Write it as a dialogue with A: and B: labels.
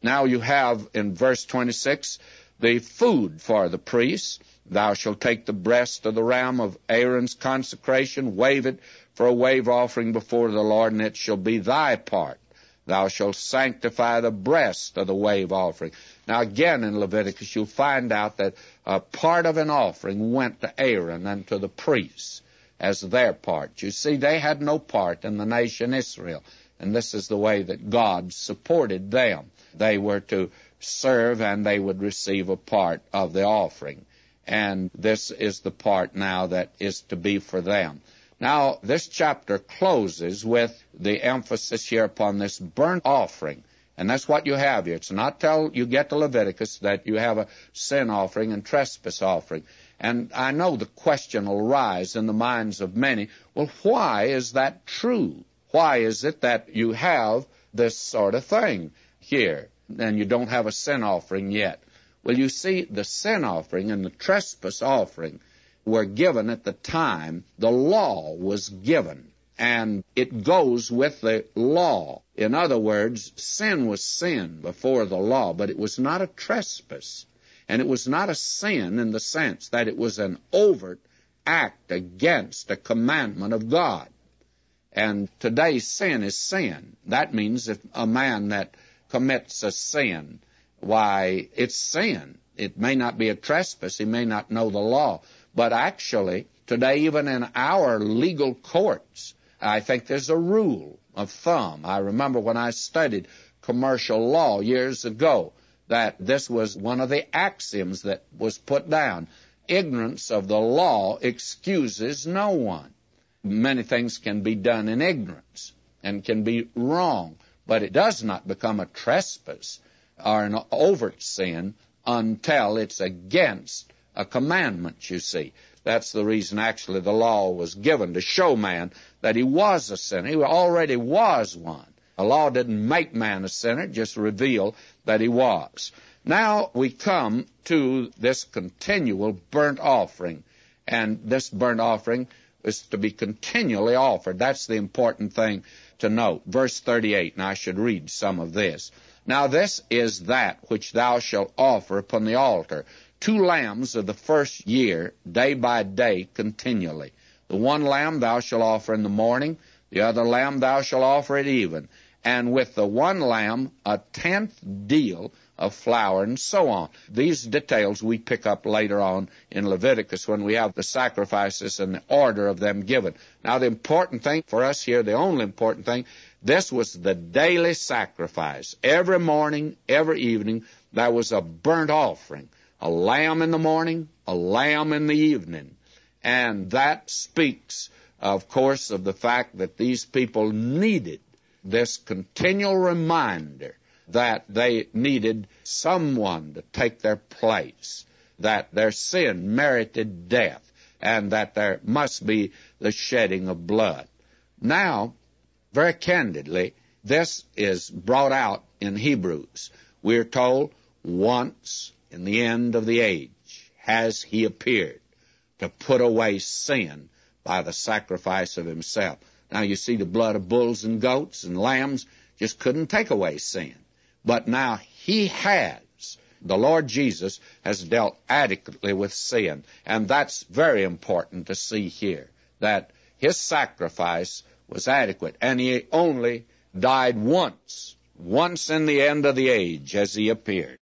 A: Now you have in verse 26 the food for the priests. Thou shalt take the breast of the ram of Aaron's consecration, wave it for a wave offering before the Lord, and it shall be thy part. Thou shalt sanctify the breast of the wave offering. Now again in Leviticus you'll find out that a part of an offering went to Aaron and to the priests as their part. You see, they had no part in the nation Israel, and this is the way that God supported them. They were to serve and they would receive a part of the offering. And this is the part now that is to be for them. Now, this chapter closes with the emphasis here upon this burnt offering. And that's what you have here. It's not till you get to Leviticus that you have a sin offering and trespass offering. And I know the question will rise in the minds of many, well, why is that true? Why is it that you have this sort of thing here and you don't have a sin offering yet? Well, you see, the sin offering and the trespass offering were given at the time the law was given, and it goes with the law. In other words, sin was sin before the law, but it was not a trespass, and it was not a sin in the sense that it was an overt act against a commandment of God. And today sin is sin. That means if a man that commits a sin, why, it's sin. It may not be a trespass. He may not know the law. But actually, today, even in our legal courts, I think there's a rule of thumb. I remember when I studied commercial law years ago that this was one of the axioms that was put down. Ignorance of the law excuses no one. Many things can be done in ignorance and can be wrong, but it does not become a trespass or an overt sin until it's against a commandment, you see. That's the reason, actually, the law was given, to show man that he was a sinner. He already was one. The law didn't make man a sinner, just reveal that he was. Now we come to this continual burnt offering, and this burnt offering is to be continually offered. That's the important thing to note. Verse 38, and I should read some of this. Now this is that which thou shalt offer upon the altar, 2 lambs of the first year, day by day, continually. The one lamb thou shalt offer in the morning, the other lamb thou shalt offer at even, and with the one lamb 1/10 deal of flour, and so on. These details we pick up later on in Leviticus when we have the sacrifices and the order of them given. Now the important thing for us here, the only important thing, this was the daily sacrifice. Every morning, every evening, there was a burnt offering. A lamb in the morning, a lamb in the evening. And that speaks, of course, of the fact that these people needed this continual reminder that they needed someone to take their place, that their sin merited death, and that there must be the shedding of blood. Now, very candidly, this is brought out in Hebrews. We're told, once in the end of the age has he appeared to put away sin by the sacrifice of himself. Now you see, the blood of bulls and goats and lambs just couldn't take away sin. But now he has. The Lord Jesus has dealt adequately with sin. And that's very important to see here, that his sacrifice was adequate. And he only died once in the end of the age as he appeared.